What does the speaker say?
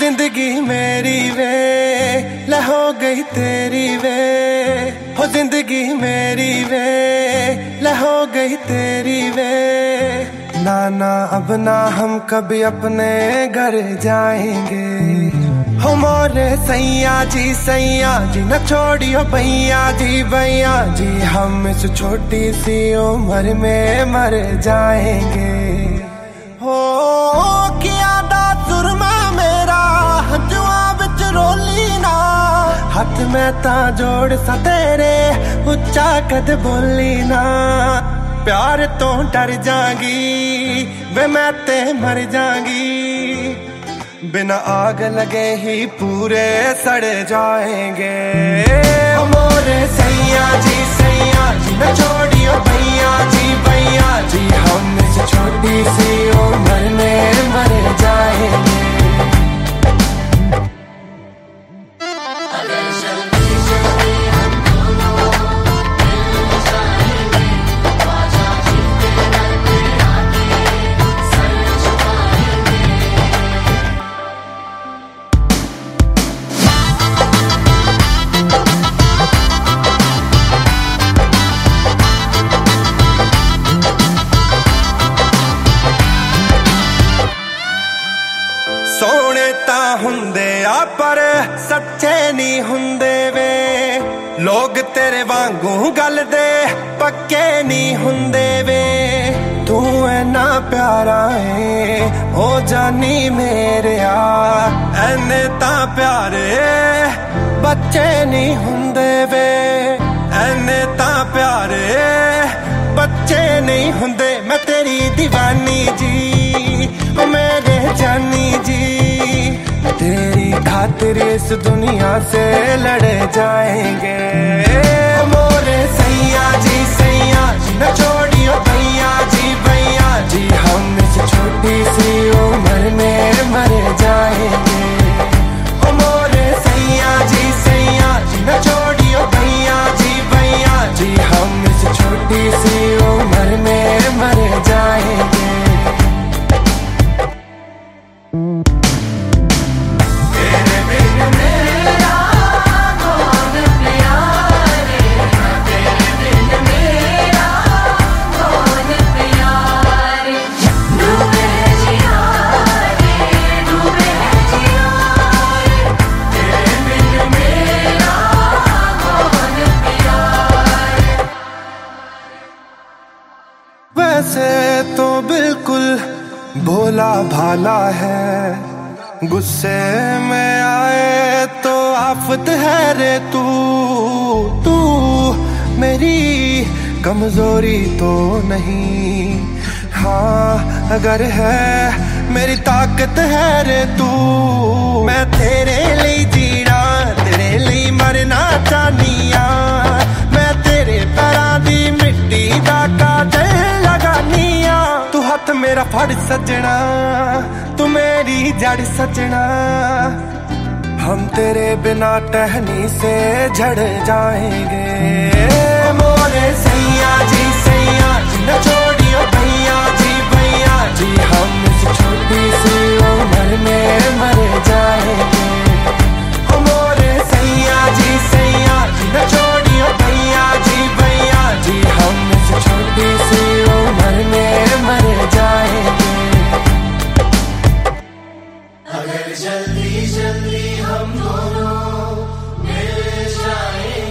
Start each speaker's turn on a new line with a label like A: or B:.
A: जिंदगी मेरी वे ले हो गई तेरी वे, हो जिंदगी मेरी वे ले हो गई तेरी वे। ना ना अब ना हम कभी अपने घर जाएंगे, हो मोरे सैया जी न छोड़ियो भैया जी, हम इस छोटी सी उम्र में मर जाएंगे। हो किया दा जुर्मा मेरा हंजुआ बिच रोली ना, हाथ में ता जोड़ सा तेरे उच्चा कद बोली ना। प्यार तो डर जागी वे मैं ते मर जागी, बिना आग लगे ही पूरे सड़ जाएंगे। मोरे सैया जी न छोड़ियो भैया जी, हम इस छोटी सी उम्र में मर जाएंगे। सोने ता हुंदे आ पर सच्चे नहीं हुंदे वे, लोग तेरे वांगू गल दे पक्के नहीं हुंदे वे। तू ऐना प्यारा है ओ जानी मेरे आ, ऐने ता प्यारे बच्चे नहीं हुंदे वे, ऐने ता प्यारे बच्चे नहीं हुंदे। मैं तेरी दीवानी जी ओ मेरे जानी जी, तेरी खातिर इस दुनिया से लड़ जाएंगे। मोरे सैया जी न छोड़ियो भैया जी, हम इस छोटी सी उम्र में मर जाएंगे। मोरे सैया जी न छोड़ियो भैया जी, हम इस छोटी सी उम्र में मर जाएंगे। वैसे तो बिल्कुल भोला भाला है, गुस्से में आए तो आफत है रे तू। मेरी कमजोरी तो नहीं, हाँ अगर है मेरी ताकत है रे तू। मैं तेरे लिए जीना तेरे लिए मरना चाहनिया, मैं तेरे पैरां दी मिट्टी दा काजल लगानिया। तू हाथ मेरा फड़ सजना, तू मेरी जड़ सजना, हम तेरे बिना टहनी से झड़ जाएंगे। मोरे सैया जी न छोड़ियो भैया जी, हम इस छोटी सी उम्र में मर जाएंगे। मोरे सैया जी न छोड़ियो भैया जी, हम इस छोटी सी उम्र में मर जाएंगे।
B: अगर जल्दी जल्दी हम दोनों मिल जाएं